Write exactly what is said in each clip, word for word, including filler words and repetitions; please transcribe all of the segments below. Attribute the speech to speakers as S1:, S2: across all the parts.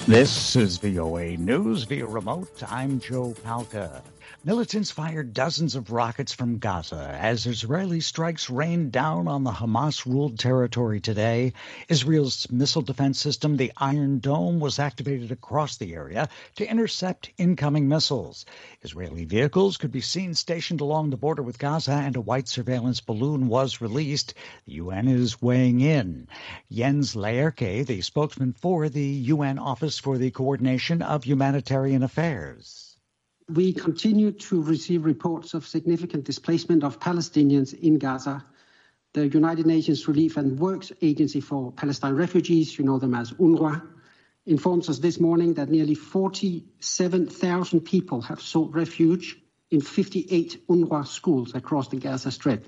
S1: This is V O A News via remote. I'm Joe Palca. Militants fired dozens of rockets from Gaza as Israeli strikes rained down on the Hamas-ruled territory today. Israel's missile defense system, the Iron Dome, was activated across the area to intercept incoming missiles. Israeli vehicles could be seen stationed along the border with Gaza, and a white surveillance balloon was released. The U N is weighing in. Jens Laerke, the spokesman for the U N Office for the Coordination of Humanitarian Affairs.
S2: We continue to receive reports of significant displacement of Palestinians in Gaza. The United Nations Relief and Works Agency for Palestine Refugees, you know them as UNRWA, informs us this morning that nearly forty-seven thousand people have sought refuge in fifty-eight UNRWA schools across the Gaza Strip.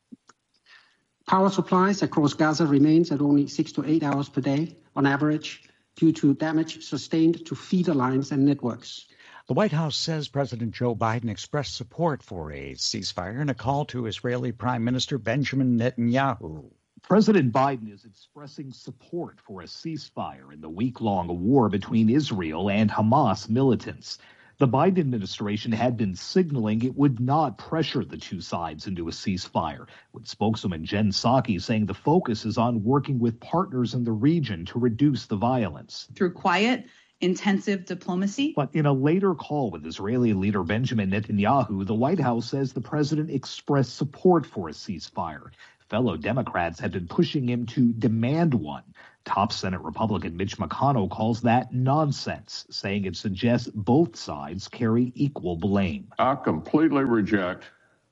S2: Power supplies across Gaza remains at only six to eight hours per day on average due to damage sustained to feeder lines and networks.
S1: The White House says President Joe Biden expressed support for a ceasefire in a call to Israeli Prime Minister Benjamin Netanyahu.
S3: President Biden is expressing support for a ceasefire in the week-long war between Israel and Hamas militants. The Biden administration had been signaling it would not pressure the two sides into a ceasefire, with spokeswoman Jen Psaki saying the focus is on working with partners in the region to reduce the violence.
S4: Through quiet, intensive diplomacy.
S3: But in a later call with Israeli leader Benjamin Netanyahu, the White House says the president expressed support for a ceasefire. Fellow Democrats had been pushing him to demand one. Top Senate Republican Mitch McConnell calls that nonsense, saying it suggests both sides carry equal blame.
S5: I completely reject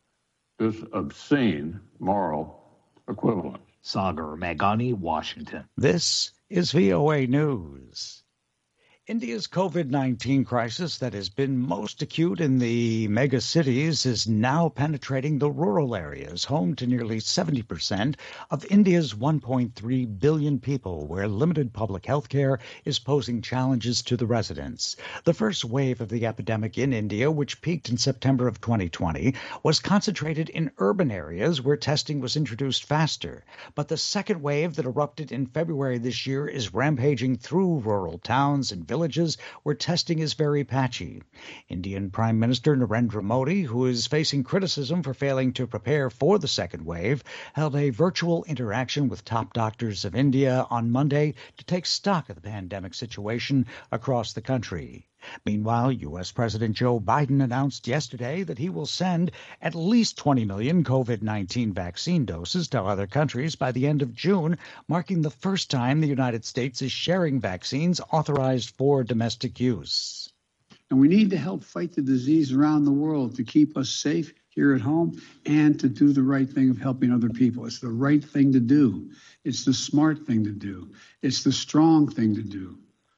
S5: this obscene moral equivalence.
S3: Sagar Meghani, Washington.
S1: This is V O A News. India's COVID nineteen crisis that has been most acute in the mega cities is now penetrating the rural areas, home to nearly seventy percent of India's one point three billion people, where limited public health care is posing challenges to the residents. The first wave of the epidemic in India, which peaked in September of twenty twenty, was concentrated in urban areas where testing was introduced faster. But the second wave that erupted in February this year is rampaging through rural towns and villages where testing is very patchy. Indian Prime Minister Narendra Modi, who is facing criticism for failing to prepare for the second wave, held a virtual interaction with top doctors of India on Monday to take stock of the pandemic situation across the country. Meanwhile, U S. President Joe Biden announced yesterday that he will send at least twenty million COVID nineteen vaccine doses to other countries by the end of June, marking the first time the United States is sharing vaccines authorized for domestic use.
S6: And we need to help fight the disease around the world to keep us safe here at home and to do the right thing of helping other people. It's the right thing to do. It's the smart thing to do. It's the strong thing to do.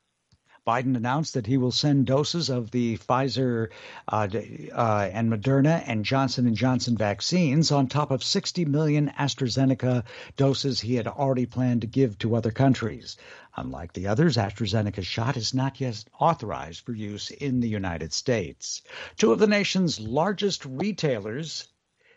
S1: Biden announced that he will send doses of the Pfizer uh, uh, and Moderna and Johnson and Johnson vaccines on top of sixty million AstraZeneca doses he had already planned to give to other countries. Unlike the others, AstraZeneca's shot is not yet authorized for use in the United States. Two of the nation's largest retailers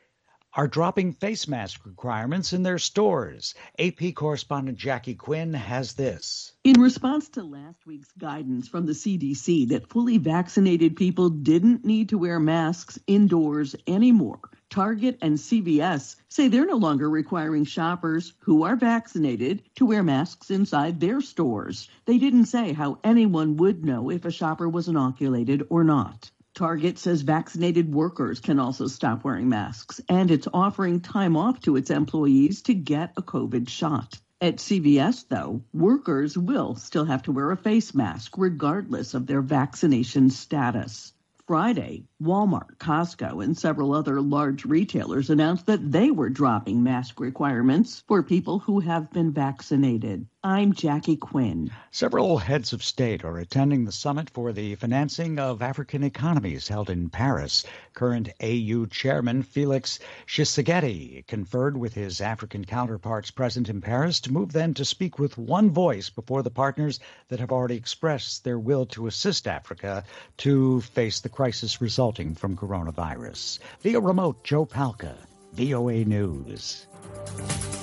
S1: are dropping face mask requirements in their stores. A P correspondent Jackie Quinn has this.
S7: In response to last week's guidance from the C D C that fully vaccinated people didn't need to wear masks indoors anymore, Target and C V S say they're no longer requiring shoppers who are vaccinated to wear masks inside their stores. They didn't say how anyone would know if a shopper was inoculated or not. Target says vaccinated workers can also stop wearing masks, and it's offering time off to its employees to get a COVID shot. At C V S, though, workers will still have to wear a face mask regardless of their vaccination status. Friday, Walmart, Costco, and several other large retailers announced that they were dropping mask requirements for people who have been vaccinated. I'm Jackie Quinn.
S1: Several heads of state are attending the summit for the financing of African economies held in Paris. Current A U chairman Felix Tshisekedi conferred with his African counterparts present in Paris to move them to speak with one voice before the partners that have already expressed their will to assist Africa to face the crisis resulting from coronavirus. Via remote, Joe Palca, V O A News.